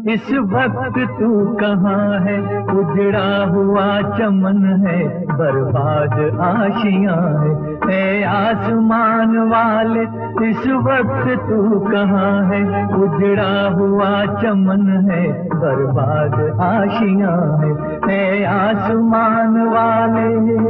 इस वक्त तू कहाँ है? उजड़ा हुआ चमन है, बर्बाद आशियां है। ए आसमान वाले इस वक्त तू कहाँ है? उजड़ा हुआ चमन है, बर्बाद आशियां है। ए आसमान वाले।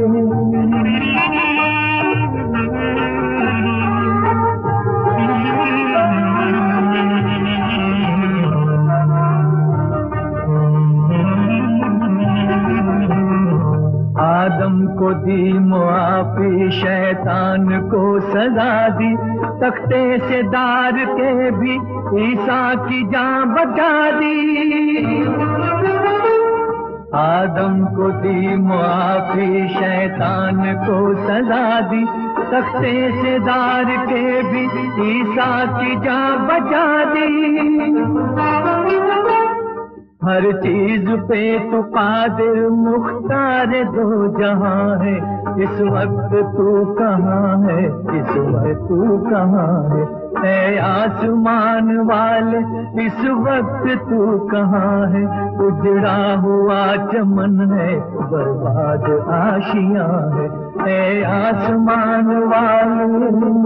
आदम को दी मुआफी, शैतान को सजा दी, तख्ते से दार के भी ईसा की जान बचा दी। आदम को दी मुआफी, शैतान को सजा दी, तख्ते से दार के भी ईसा की जान बचा दी। हर चीज पे तो कादिर मुख्तार दो जहां है। इस वक्त तू कहाँ है? इस वक्त तू कहाँ है? ऐ आसमान वाले इस वक्त तू कहाँ है? उजड़ा हुआ चमन है, बर्बाद आशियां है। ऐ आसमान वाले।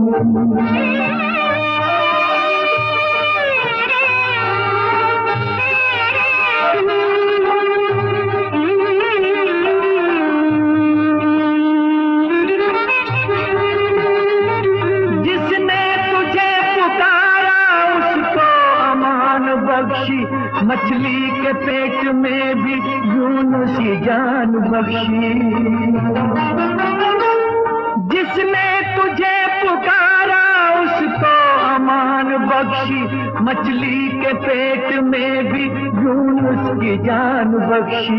मछली के पेट में भी यूनुसी जान बख्शी। जिसने तुझे पुकारा उसको अमान बख्शी, मछली के पेट में भी यूनुस की जान बख्शी।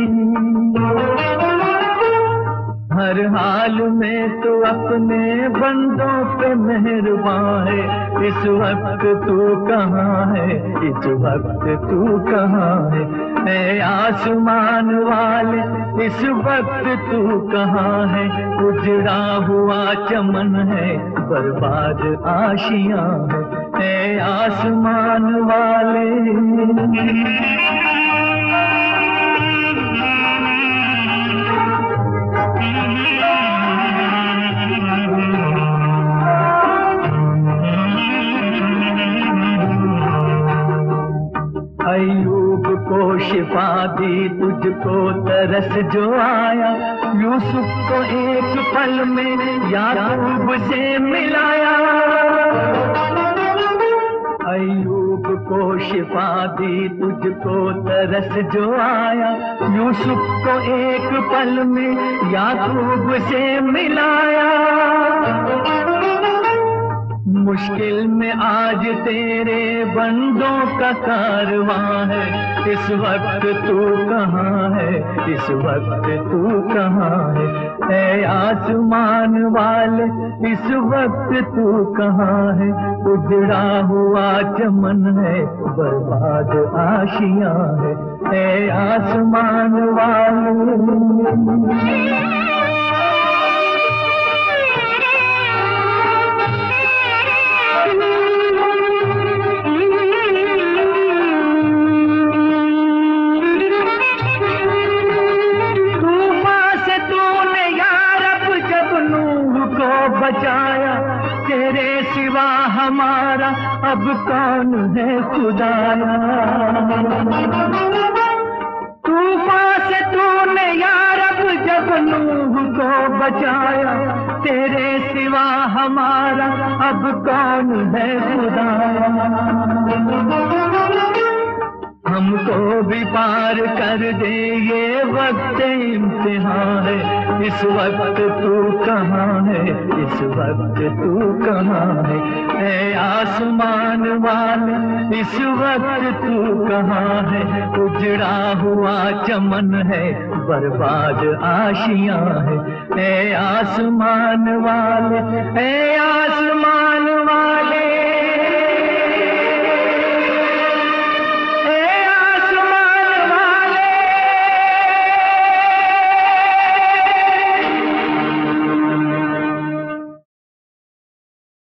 हर हाल में तो अपने बंदों पे मेहरबान है। इस वक्त तू कहाँ है? इस वक्त तू कहाँ है? ऐ आसमान वाले इस वक्त तू कहाँ है? उजड़ा हुआ चमन है, बर्बाद आशियां है। ऐ आसमान वाले। अय्यूब को शिफा दी, तुझको तरस जो आया, यूसुफ को एक पल में याकूब से मिलाया। अय्यूब को शिफा दी, तुझको तरस जो आया, यूसुफ को एक पल में याकूब से मिलाया। मुश्किल में आज तेरे बंदों का कारवां है। इस वक्त तू कहाँ है? इस वक्त तू कहाँ है? ऐ आसमान वाले इस वक्त तू कहाँ है? उजड़ा हुआ चमन है, बर्बाद आशियां है। ऐ आसमान वाले। बचाया तेरे सिवा हमारा अब कौन है खुदाया। तूफान से तूने या रब जब नूह को बचाया, तेरे सिवा हमारा अब कौन है खुदाया। हमको भी पार कर दे ये वक्त इम्तिहान है। इस वक्त तू कहाँ है? इस वक्त तू कहाँ है? ऐ आसमान वाले इस वक्त तू कहाँ है? उजड़ा हुआ चमन है, बर्बाद आशियां है। ऐ आसमान वाले, ऐ आसमान वाले।